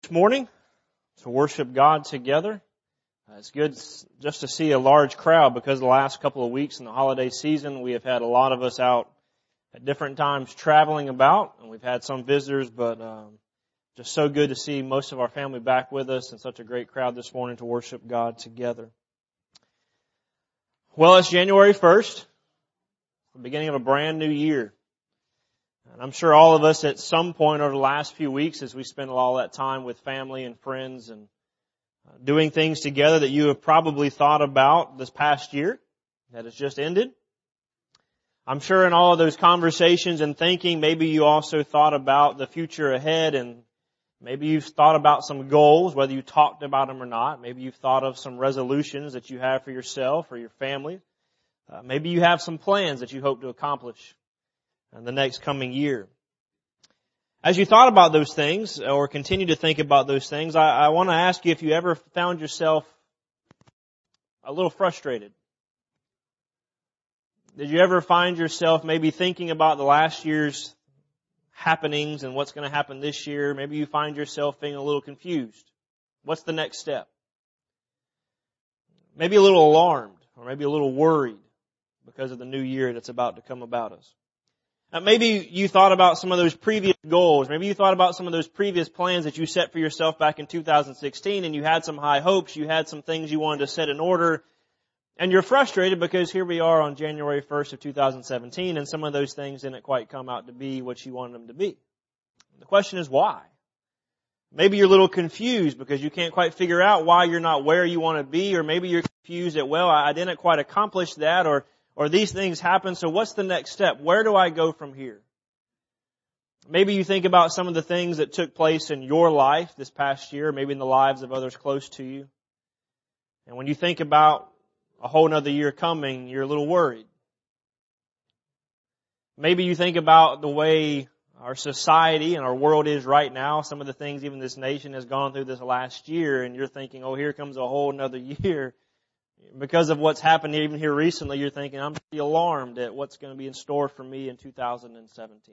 This morning to worship God together. It's good just to see a large crowd because the last couple of weeks in the holiday season we have had a lot of us out at different times traveling about, and we've had some visitors, but just so good to see most of our family back with us and such a great crowd this morning to worship God together. Well, it's January 1st, the beginning of a brand new year. And I'm sure all of us at some point over the last few weeks, as we spend all that time with family and friends and doing things together, that you have probably thought about this past year that has just ended. I'm sure in all of those conversations and thinking, maybe you also thought about the future ahead, and maybe you've thought about some goals, whether you talked about them or not. Maybe you've thought of some resolutions that you have for yourself or your family. Maybe you have some plans that you hope to accomplish in the next coming year. As you thought about those things, or continue to think about those things, I want to ask you if you ever found yourself a little frustrated. Did you ever find yourself maybe thinking about the last year's happenings and what's going to happen this year? Maybe you find yourself being a little confused. What's the next step? Maybe a little alarmed, or maybe a little worried because of the new year that's about to come about us. Maybe you thought about some of those previous goals. Maybe you thought about some of those previous plans that you set for yourself back in 2016, and you had some high hopes. You had some things you wanted to set in order, and you're frustrated because here we are on January 1st of 2017, and some of those things didn't quite come out to be what you wanted them to be. The question is why? Maybe you're a little confused because you can't quite figure out why you're not where you want to be, or maybe you're confused that, well, I didn't quite accomplish that, or these things happen, so what's the next step? Where do I go from here? Maybe you think about some of the things that took place in your life this past year, maybe in the lives of others close to you. And when you think about a whole nother year coming, you're a little worried. Maybe you think about the way our society and our world is right now, some of the things even this nation has gone through this last year, and you're thinking, oh, here comes a whole nother year. Because of what's happened even here recently, you're thinking, I'm pretty alarmed at what's going to be in store for me in 2017.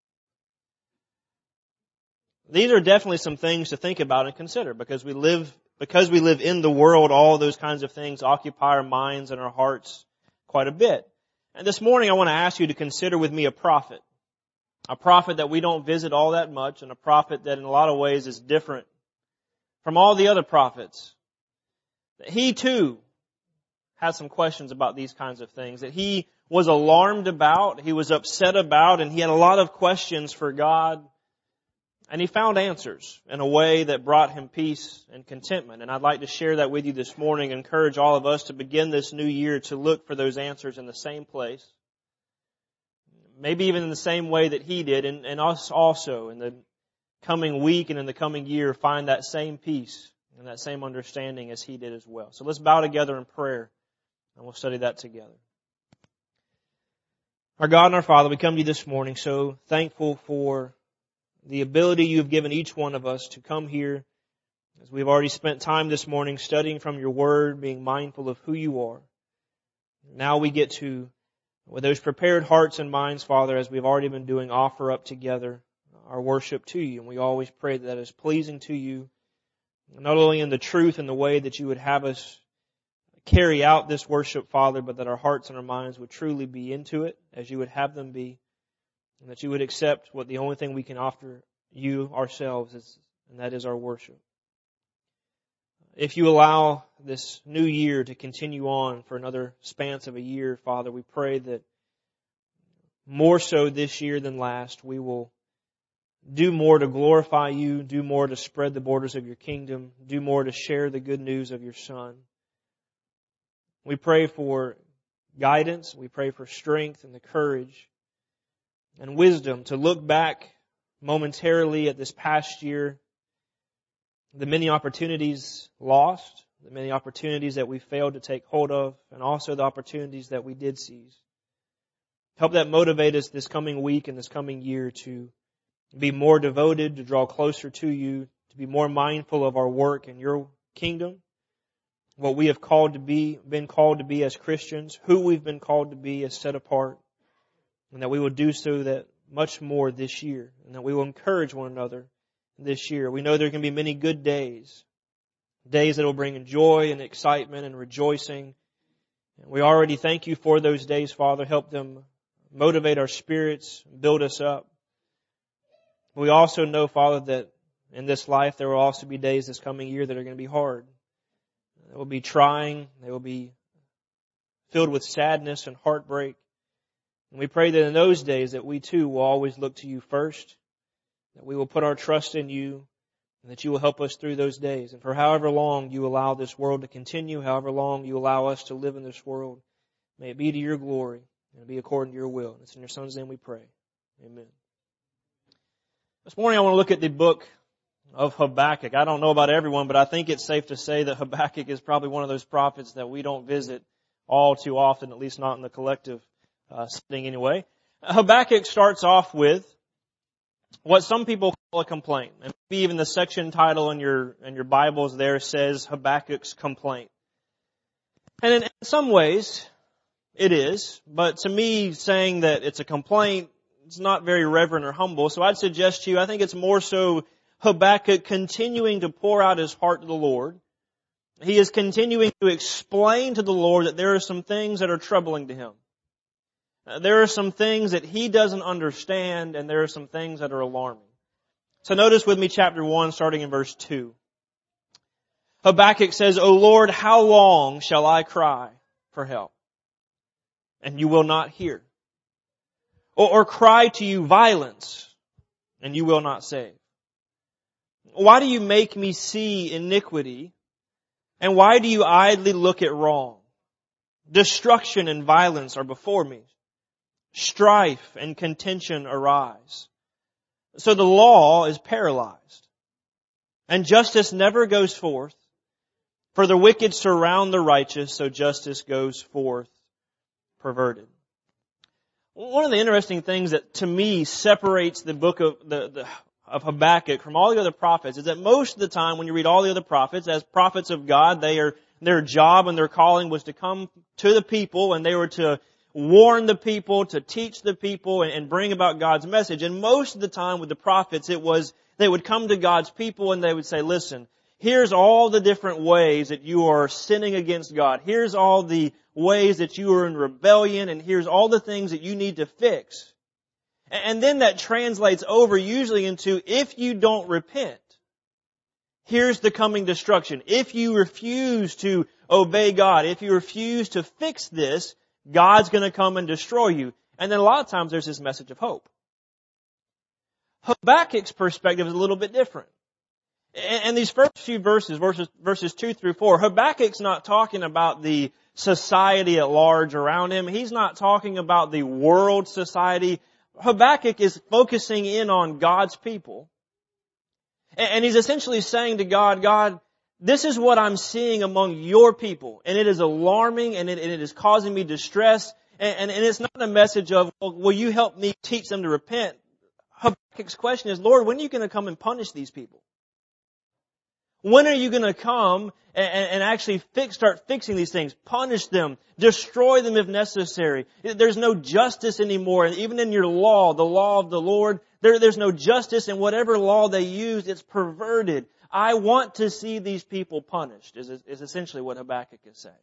These are definitely some things to think about and consider because we live in the world. All those kinds of things occupy our minds and our hearts quite a bit. And this morning I want to ask you to consider with me a prophet that we don't visit all that much, and a prophet that in a lot of ways is different from all the other prophets. That he too had some questions about these kinds of things, that he was alarmed about, he was upset about, and he had a lot of questions for God. And he found answers in a way that brought him peace and contentment. And I'd like to share that with you this morning, encourage all of us to begin this new year to look for those answers in the same place. Maybe even in the same way that he did, and us also in the coming week and in the coming year find that same peace and that same understanding as he did as well. So let's bow together in prayer, and we'll study that together. Our God and our Father, we come to you this morning so thankful for the ability you have given each one of us to come here, as we've already spent time this morning studying from your word, being mindful of who you are. Now we get to, with those prepared hearts and minds, Father, as we've already been doing, offer up together our worship to you. And we always pray that is pleasing to you, not only in the truth and the way that you would have us carry out this worship, Father, but that our hearts and our minds would truly be into it as you would have them be, and that you would accept what the only thing we can offer you ourselves is, and that is our worship. If you allow this new year to continue on for another span of a year, Father, we pray that more so this year than last, we will do more to glorify you, do more to spread the borders of your kingdom, do more to share the good news of your Son. We pray for guidance, we pray for strength and the courage and wisdom to look back momentarily at this past year, the many opportunities lost, the many opportunities that we failed to take hold of, and also the opportunities that we did seize. Help that motivate us this coming week and this coming year to be more devoted, to draw closer to you, to be more mindful of our work in your kingdom, what we have been called to be as Christians, who we've been called to be as set apart, and that we will do so that much more this year, and that we will encourage one another this year. We know there can be many good days, days that will bring joy and excitement and rejoicing. And we already thank you for those days, Father. Help them motivate our spirits, build us up. We also know, Father, that in this life there will also be days this coming year that are going to be hard. They will be trying. They will be filled with sadness and heartbreak. And we pray that in those days that we too will always look to you first, that we will put our trust in you, and that you will help us through those days. And for however long you allow this world to continue, however long you allow us to live in this world, may it be to your glory and be according to your will. And it's in your Son's name we pray. Amen. This morning I want to look at the book of Habakkuk. I don't know about everyone, but I think it's safe to say that Habakkuk is probably one of those prophets that we don't visit all too often, at least not in the collective setting anyway. Habakkuk starts off with what some people call a complaint. And maybe even the section title in your Bibles there says Habakkuk's complaint. And in some ways, it is. But to me, saying that it's a complaint, it's not very reverent or humble. So I'd suggest to you, I think it's more so Habakkuk continuing to pour out his heart to the Lord. He is continuing to explain to the Lord that there are some things that are troubling to him. There are some things that he doesn't understand, and there are some things that are alarming. So notice with me chapter 1, starting in verse 2. Habakkuk says, O Lord, how long shall I cry for help? And you will not hear. Or cry to you violence, and you will not save. Why do you make me see iniquity? And why do you idly look at wrong? Destruction and violence are before me. Strife and contention arise. So the law is paralyzed. And justice never goes forth. For the wicked surround the righteous, so justice goes forth perverted. One of the interesting things that to me separates the book of of Habakkuk from all the other prophets is that most of the time when you read all the other prophets, as prophets of God, their job and their calling was to come to the people, and they were to warn the people, to teach the people, and bring about God's message. And most of the time with the prophets, it was they would come to God's people and they would say, listen, here's all the different ways that you are sinning against God. Here's all the ways that you are in rebellion, and here's all the things that you need to fix. And then that translates over usually into, if you don't repent, here's the coming destruction. If you refuse to obey God, if you refuse to fix this, God's going to come and destroy you. And then a lot of times there's this message of hope. Habakkuk's perspective is a little bit different. And these first few verses 2 through 4, Habakkuk's not talking about the society at large around him. He's not talking about the world society. Habakkuk is focusing in on God's people. And he's essentially saying to God, God, this is what I'm seeing among your people. And it is alarming, and it is causing me distress. And it's not a message of, well, will you help me teach them to repent? Habakkuk's question is, Lord, when are you going to come and punish these people? When are you going to come and actually start fixing these things? Punish them. Destroy them if necessary. There's no justice anymore. And even in your law, the law of the Lord, there's no justice. And whatever law they use, it's perverted. I want to see these people punished, is essentially what Habakkuk is saying.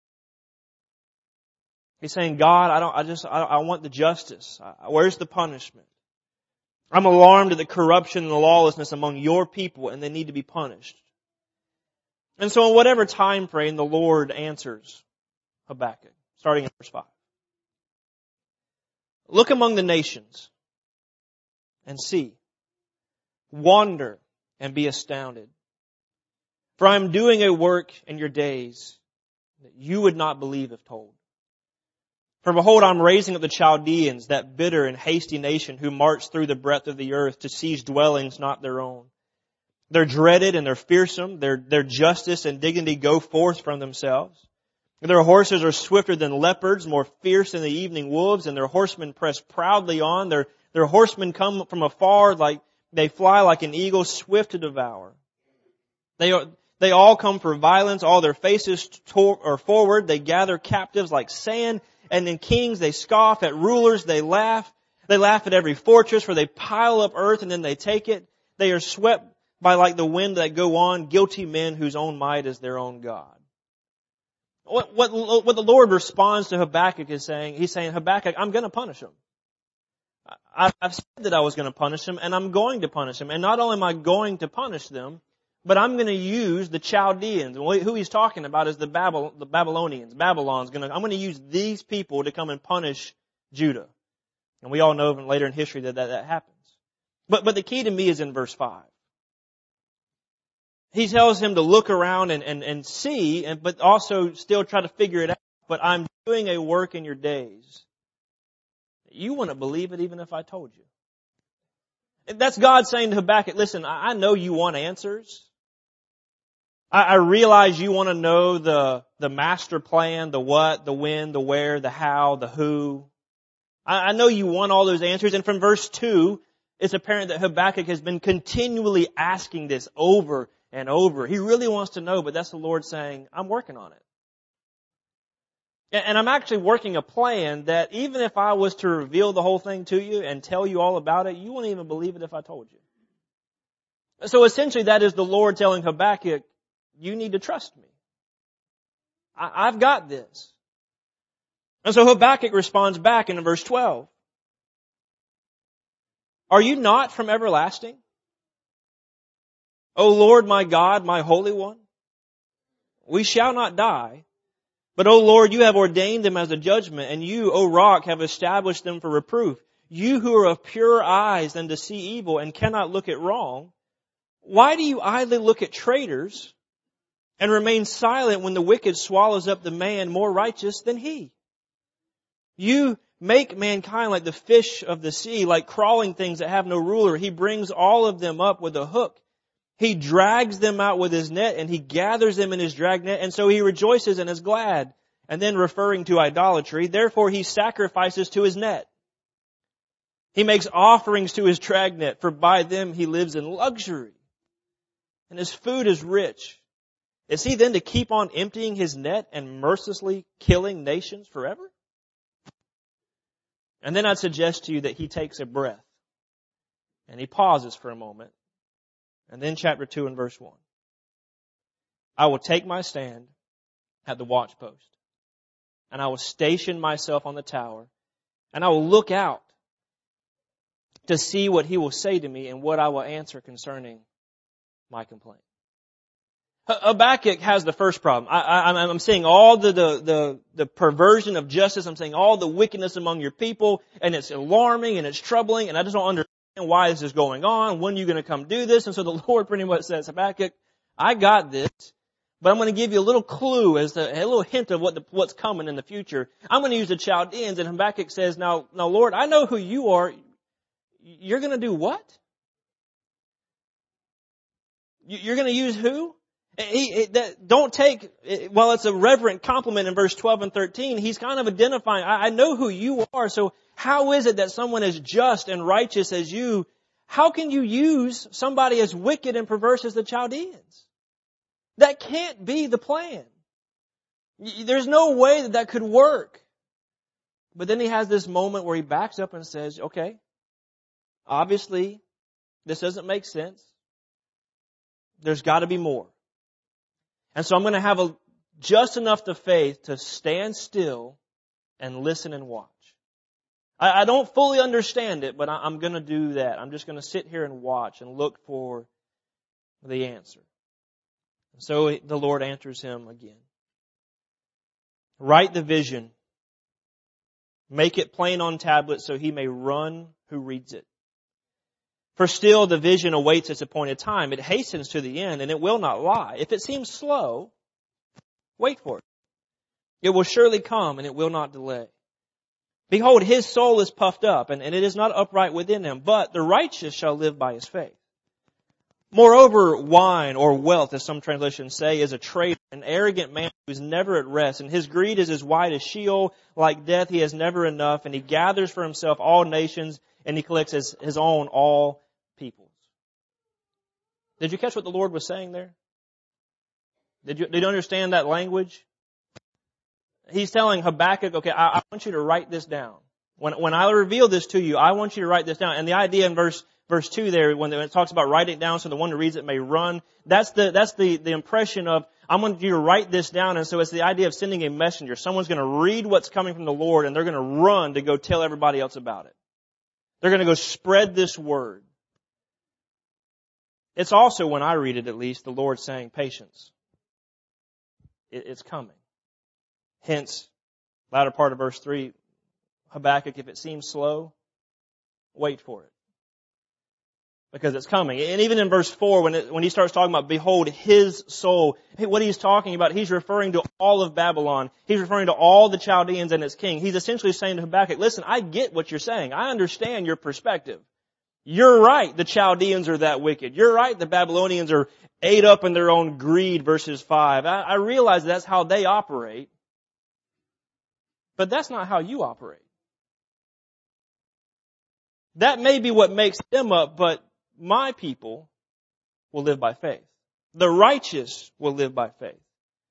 He's saying, God, I want the justice. Where's the punishment? I'm alarmed at the corruption and the lawlessness among your people, and they need to be punished. And so in whatever time frame, the Lord answers Habakkuk, starting in verse 5. Look among the nations and see. Wander and be astounded. For I am doing a work in your days that you would not believe if told. For behold, I am raising up the Chaldeans, that bitter and hasty nation who march through the breadth of the earth to seize dwellings not their own. They're dreaded and they're fearsome. Their justice and dignity go forth from themselves. Their horses are swifter than leopards, more fierce than the evening wolves, and their horsemen press proudly on. Their horsemen come from afar, like they fly like an eagle, swift to devour. They all come for violence. All their faces are forward. They gather captives like sand. And then kings, they scoff. At rulers, they laugh. They laugh at every fortress, for they pile up earth and then they take it. They are swept by like the wind that go on, guilty men whose own might is their own God. What the Lord responds to Habakkuk is saying, He's saying, Habakkuk, I'm going to punish them. I've said that I was going to punish them, and I'm going to punish them. And not only am I going to punish them, but I'm going to use the Chaldeans. Who he's talking about is the Babylonians. I'm going to use these people to come and punish Judah. And we all know later in history that happens. But the key to me is in verse 5. He tells him to look around and see, but also still try to figure it out. But I'm doing a work in your days. You wouldn't believe it even if I told you. That's God saying to Habakkuk, listen, I know you want answers. I realize you want to know the master plan, the what, the when, the where, the how, the who. I know you want all those answers. And from verse 2, it's apparent that Habakkuk has been continually asking this over and over. He really wants to know, but that's the Lord saying, I'm working on it. And I'm actually working a plan that even if I was to reveal the whole thing to you and tell you all about it, you wouldn't even believe it if I told you. So essentially that is the Lord telling Habakkuk, you need to trust me. I've got this. And so Habakkuk responds back in verse 12. Are you not from everlasting? O Lord my God, my Holy One, we shall not die. But, O Lord, you have ordained them as a judgment, and you, O rock, have established them for reproof. You who are of purer eyes than to see evil and cannot look at wrong, why do you idly look at traitors and remain silent when the wicked swallows up the man more righteous than he? You make mankind like the fish of the sea, like crawling things that have no ruler. He brings all of them up with a hook. He drags them out with his net, and he gathers them in his drag net, and so he rejoices and is glad. And then referring to idolatry, therefore he sacrifices to his net. He makes offerings to his drag net, for by them he lives in luxury. And his food is rich. Is he then to keep on emptying his net and mercilessly killing nations forever? And then I'd suggest to you that he takes a breath, and he pauses for a moment. And then chapter 2 and verse 1. I will take my stand at the watchpost, and I will station myself on the tower, and I will look out to see what he will say to me and what I will answer concerning my complaint. Habakkuk has the first problem. I'm seeing all the perversion of justice. I'm seeing all the wickedness among your people, and it's alarming and it's troubling, and I just don't understand why this is going on. When are you going to come do this? And so the Lord pretty much says, Habakkuk, I got this, but I'm going to give you a little clue as to a little hint of what's coming in the future. I'm going to use the Chaldeans, and Habakkuk says, now Lord, I know who you are. You're going to do what? You're going to use who? Don't take, while it's a reverent compliment in verse 12 and 13, he's kind of identifying, I know who you are, so how is it that someone as just and righteous as you, how can you use somebody as wicked and perverse as the Chaldeans? That can't be the plan. There's no way that could work. But then he has this moment where he backs up and says, okay, obviously this doesn't make sense. There's got to be more. And so I'm going to have just enough of faith to stand still and listen and watch. I don't fully understand it, but I'm going to do that. I'm just going to sit here and watch and look for the answer. So the Lord answers him again. Write the vision. Make it plain on tablets so he may run who reads it. For still the vision awaits its appointed time. It hastens to the end, and it will not lie. If it seems slow, wait for it. It will surely come, and it will not delay. Behold, his soul is puffed up, and it is not upright within him, but the righteous shall live by his faith. Moreover, wine or wealth, as some translations say, is a traitor, an arrogant man who is never at rest, and his greed is as wide as Sheol. Like death, he has never enough, and he gathers for himself all nations, and he collects his own all peoples. Did you catch what the Lord was saying there? Did you understand that language? He's telling Habakkuk, okay, I want you to write this down. When I reveal this to you, I want you to write this down. And the idea in verse verse 2 there, when it talks about writing it down so the one who reads it may run, that's the impression of, I want you to write this down. And so it's the idea of sending a messenger. Someone's going to read what's coming from the Lord and they're going to run to go tell everybody else about it. They're going to go spread this word. It's also, when I read it at least, the Lord saying, patience. It's coming. Hence, latter part of verse 3, Habakkuk, if it seems slow, wait for it. Because it's coming. And even in verse 4, when he starts talking about, behold, his soul, what he's talking about, he's referring to all of Babylon. He's referring to all the Chaldeans and its king. He's essentially saying to Habakkuk, listen, I get what you're saying. I understand your perspective. You're right, the Chaldeans are that wicked. You're right, the Babylonians are ate up in their own greed, verses 5. I realize that's how they operate. But that's not how you operate. That may be what makes them up, but my people will live by faith. The righteous will live by faith.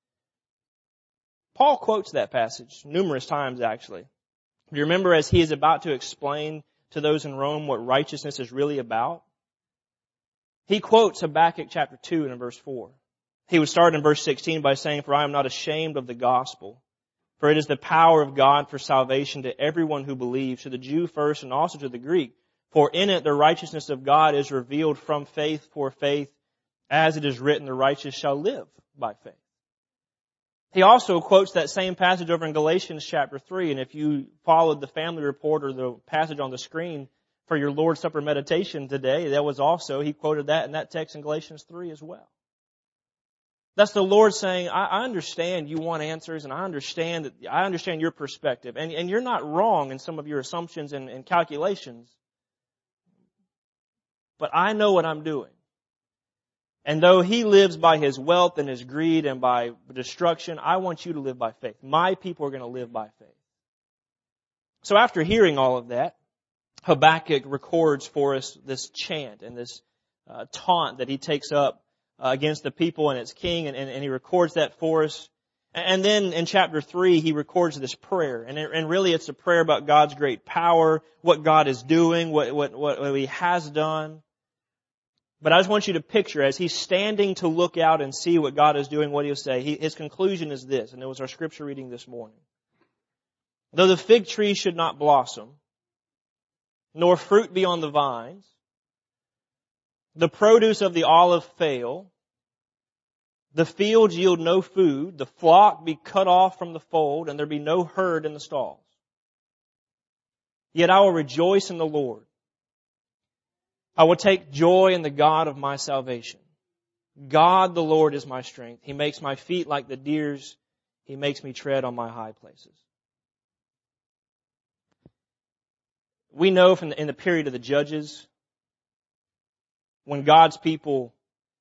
Paul quotes that passage numerous times, actually. Do you remember as he is about to explain to those in Rome what righteousness is really about? He quotes Habakkuk chapter 2 and in verse 4. He would start in verse 16 by saying, for I am not ashamed of the gospel, for it is the power of God for salvation to everyone who believes, to the Jew first and also to the Greek. For in it the righteousness of God is revealed from faith for faith, as it is written, the righteous shall live by faith. He also quotes that same passage over in Galatians chapter 3, and if you followed the family report or the passage on the screen for your Lord's Supper meditation today, that was also, he quoted that in that text in Galatians 3 as well. That's the Lord saying, I understand you want answers, and I understand your perspective, and you're not wrong in some of your assumptions and calculations. But I know what I'm doing. And though he lives by his wealth and his greed and by destruction, I want you to live by faith. My people are going to live by faith. So after hearing all of that, Habakkuk records for us this chant and this taunt that he takes up against the people and its king, and he records that for us. And then in chapter 3, he records this prayer. And really it's a prayer about God's great power, what God is doing, what he has done. But I just want you to picture, as he's standing to look out and see what God is doing, what he'll say. His conclusion is this, and it was our scripture reading this morning. Though the fig tree should not blossom, nor fruit be on the vines, the produce of the olive fail, the fields yield no food, the flock be cut off from the fold, and there be no herd in the stalls. Yet I will rejoice in the Lord. I will take joy in the God of my salvation. God the Lord is my strength. He makes my feet like the deer's. He makes me tread on my high places. We know from in the period of the Judges, when God's people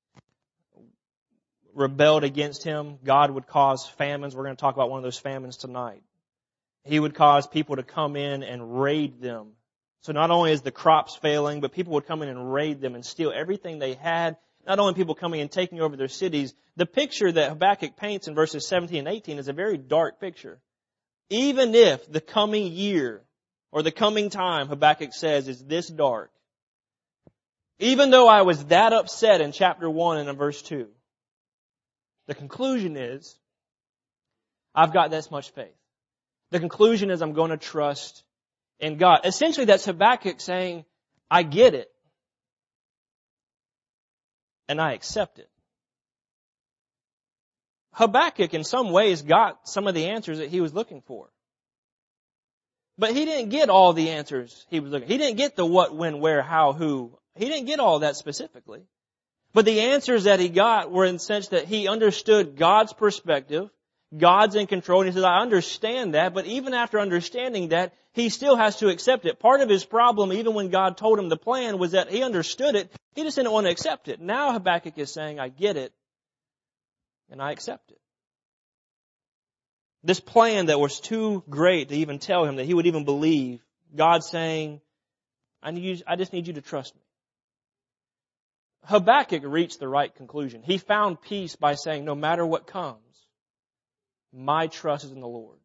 rebelled against Him, God would cause famines. We're going to talk about one of those famines tonight. He would cause people to come in and raid them. So not only is the crops failing, but people would come in and raid them and steal everything they had. Not only people coming and taking over their cities. The picture that Habakkuk paints in verses 17 and 18 is a very dark picture. Even if the coming year or the coming time, Habakkuk says, is this dark, even though I was that upset in chapter 1 and in verse 2, the conclusion is, I've got this much faith. The conclusion is I'm going to trust in God. Essentially, that's Habakkuk saying, I get it. And I accept it. Habakkuk, in some ways, got some of the answers that he was looking for. But he didn't get all the answers he was looking for. He didn't get the what, when, where, how, who. He didn't get all that specifically. But the answers that he got were in the sense that he understood God's perspective. God's in control. And he says, I understand that. But even after understanding that, he still has to accept it. Part of his problem, even when God told him the plan, was that he understood it. He just didn't want to accept it. Now Habakkuk is saying, I get it. And I accept it. This plan that was too great to even tell him that he would even believe, God saying, I just need you to trust me. Habakkuk reached the right conclusion. He found peace by saying, no matter what comes, my trust is in the Lord.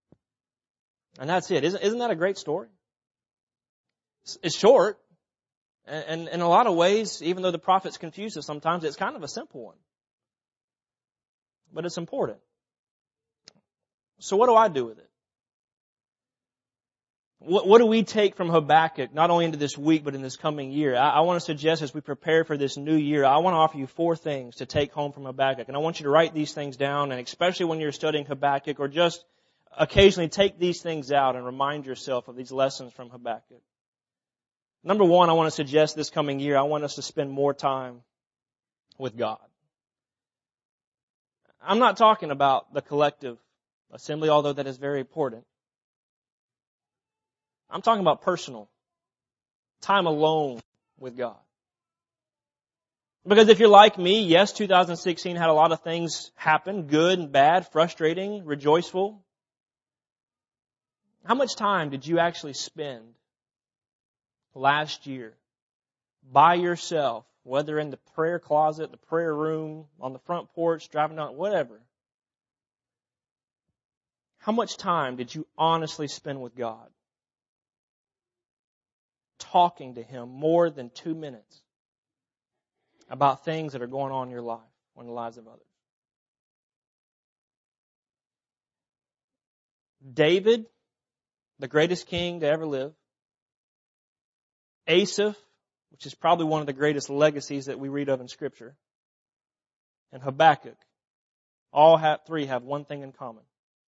And that's it. Isn't that a great story? It's short. And in a lot of ways, even though the prophets confuse us sometimes, it's kind of a simple one. But it's important. So what do I do with it? What do we take from Habakkuk, not only into this week, but in this coming year? I want to suggest as we prepare for this new year, I want to offer you 4 things to take home from Habakkuk. And I want you to write these things down, and especially when you're studying Habakkuk, or just occasionally take these things out and remind yourself of these lessons from Habakkuk. Number 1, I want to suggest this coming year, I want us to spend more time with God. I'm not talking about the collective assembly, although that is very important. I'm talking about personal time alone with God. Because if you're like me, yes, 2016 had a lot of things happen, good and bad, frustrating, rejoiceful. How much time did you actually spend last year by yourself, whether in the prayer closet, the prayer room, on the front porch, driving on, whatever? How much time did you honestly spend with God? Talking to Him more than 2 minutes about things that are going on in your life or in the lives of others. David, the greatest king to ever live. Asaph, which is probably one of the greatest legacies that we read of in Scripture. And Habakkuk. All 3 have one thing in common.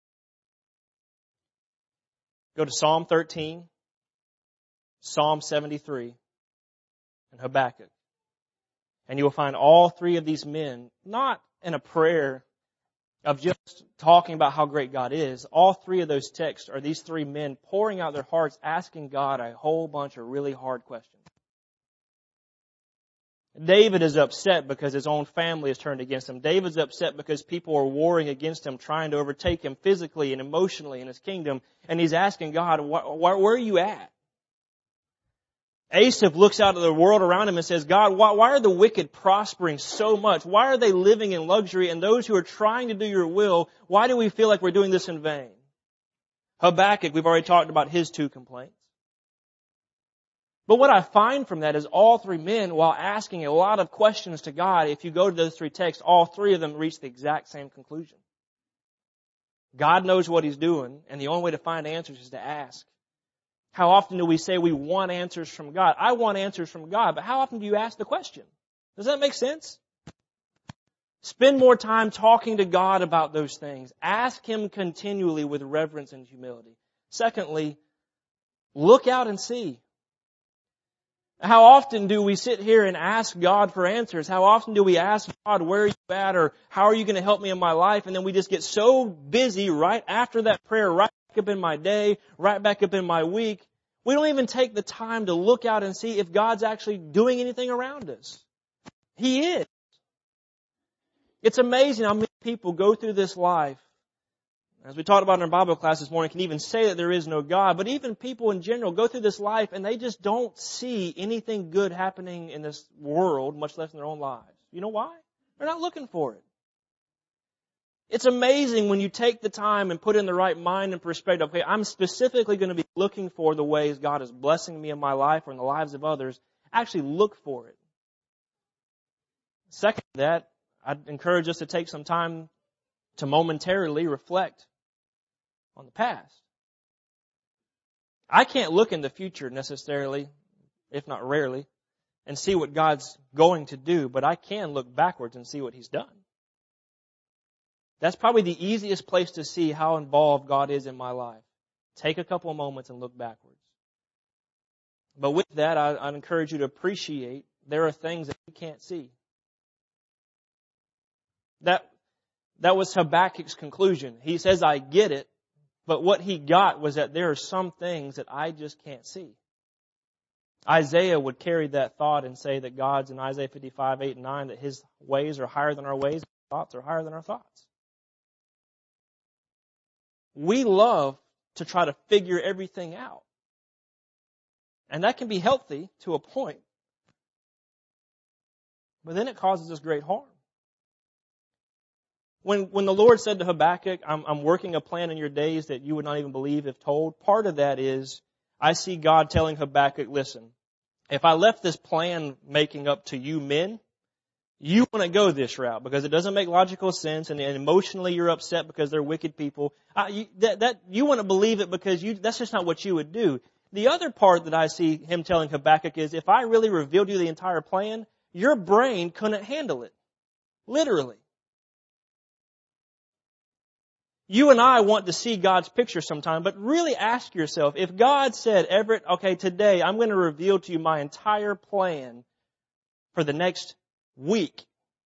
Go to Psalm 13. Psalm 73, and Habakkuk. And you will find all 3 of these men, not in a prayer of just talking about how great God is. All 3 of those texts are these 3 men pouring out their hearts, asking God a whole bunch of really hard questions. David is upset because his own family is turned against him. David's upset because people are warring against him, trying to overtake him physically and emotionally in his kingdom. And he's asking God, where are you at? Asaph looks out at the world around him and says, God, why are the wicked prospering so much? Why are they living in luxury? And those who are trying to do your will, why do we feel like we're doing this in vain? Habakkuk, we've already talked about his 2 complaints. But what I find from that is all 3 men, while asking a lot of questions to God, if you go to those 3 texts, all 3 of them reach the exact same conclusion. God knows what He's doing, and the only way to find answers is to ask. How often do we say we want answers from God? I want answers from God, but how often do you ask the question? Does that make sense? Spend more time talking to God about those things. Ask Him continually with reverence and humility. Secondly, look out and see. How often do we sit here and ask God for answers? How often do we ask God, where are you at? Or how are you going to help me in my life? And then we just get so busy right after that prayer, right back up in my day, right back up in my week. We don't even take the time to look out and see if God's actually doing anything around us. He is. It's amazing how many people go through this life. As we talked about in our Bible class this morning, can even say that there is no God. But even people in general go through this life and they just don't see anything good happening in this world, much less in their own lives. You know why? They're not looking for it. It's amazing when you take the time and put in the right mind and perspective. Okay, I'm specifically going to be looking for the ways God is blessing me in my life or in the lives of others. Actually look for it. Second to that, I'd encourage us to take some time to momentarily reflect on the past. I can't look in the future necessarily, if not rarely, and see what God's going to do, but I can look backwards and see what He's done. That's probably the easiest place to see how involved God is in my life. Take a couple of moments and look backwards. But with that, I'd encourage you to appreciate there are things that you can't see. That was Habakkuk's conclusion. He says, I get it, but what he got was that there are some things that I just can't see. Isaiah would carry that thought and say that God's in Isaiah 55, 8, and 9, that His ways are higher than our ways, His thoughts are higher than our thoughts. We love to try to figure everything out. And that can be healthy to a point. But then it causes us great harm. When the Lord said to Habakkuk, I'm working a plan in your days that you would not even believe if told, part of that is I see God telling Habakkuk, listen, if I left this plan making up to you men, you want to go this route because it doesn't make logical sense, and emotionally you're upset because they're wicked people. You want to believe it because that's just not what you would do. The other part that I see him telling Habakkuk is, if I really revealed you the entire plan, your brain couldn't handle it. Literally. You and I want to see God's picture sometime, but really ask yourself, if God said, Everett, okay, today I'm going to reveal to you my entire plan for the next week,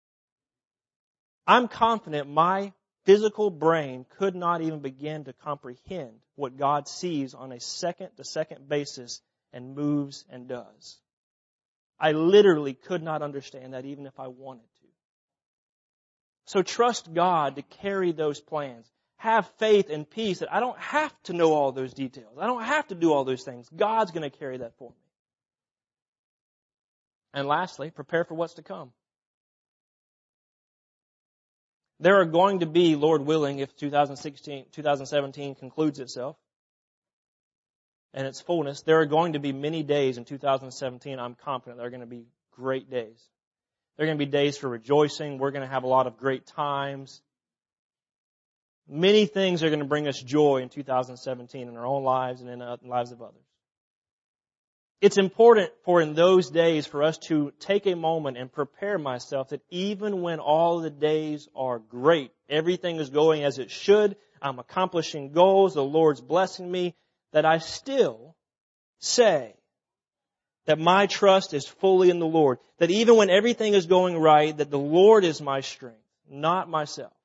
I'm confident my physical brain could not even begin to comprehend what God sees on a second-to-second basis and moves and does. I literally could not understand that even if I wanted to. So trust God to carry those plans. Have faith and peace that I don't have to know all those details. I don't have to do all those things. God's going to carry that for me. And lastly, prepare for what's to come. There are going to be, Lord willing, if 2017 concludes itself and its fullness, there are going to be many days in 2017, I'm confident there are going to be great days. There are going to be days for rejoicing. We're going to have a lot of great times. Many things are going to bring us joy in 2017 in our own lives and in the lives of others. It's important for in those days for us to take a moment and prepare myself that even when all the days are great, everything is going as it should, I'm accomplishing goals, the Lord's blessing me, that I still say that my trust is fully in the Lord. That even when everything is going right, that the Lord is my strength, not myself.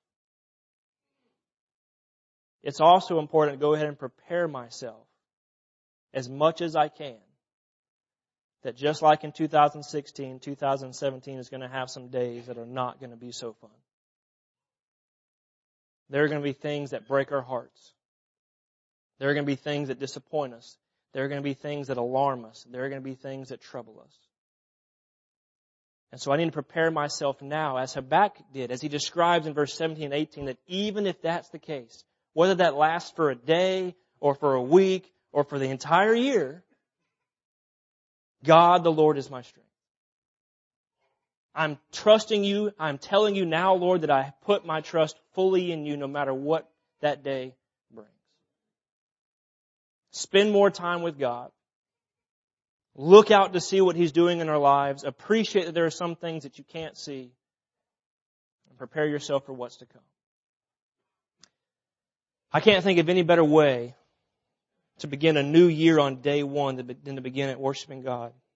It's also important to go ahead and prepare myself as much as I can. That just like in 2016, 2017 is going to have some days that are not going to be so fun. There are going to be things that break our hearts. There are going to be things that disappoint us. There are going to be things that alarm us. There are going to be things that trouble us. And so I need to prepare myself now, as Habakkuk did, as he describes in verse 17 and 18, that even if that's the case, whether that lasts for a day or for a week or for the entire year, God, the Lord, is my strength. I'm trusting you. I'm telling you now, Lord, that I put my trust fully in you no matter what that day brings. Spend more time with God. Look out to see what He's doing in our lives. Appreciate that there are some things that you can't see. And prepare yourself for what's to come. I can't think of any better way to begin a new year on day one than to begin at worshiping God.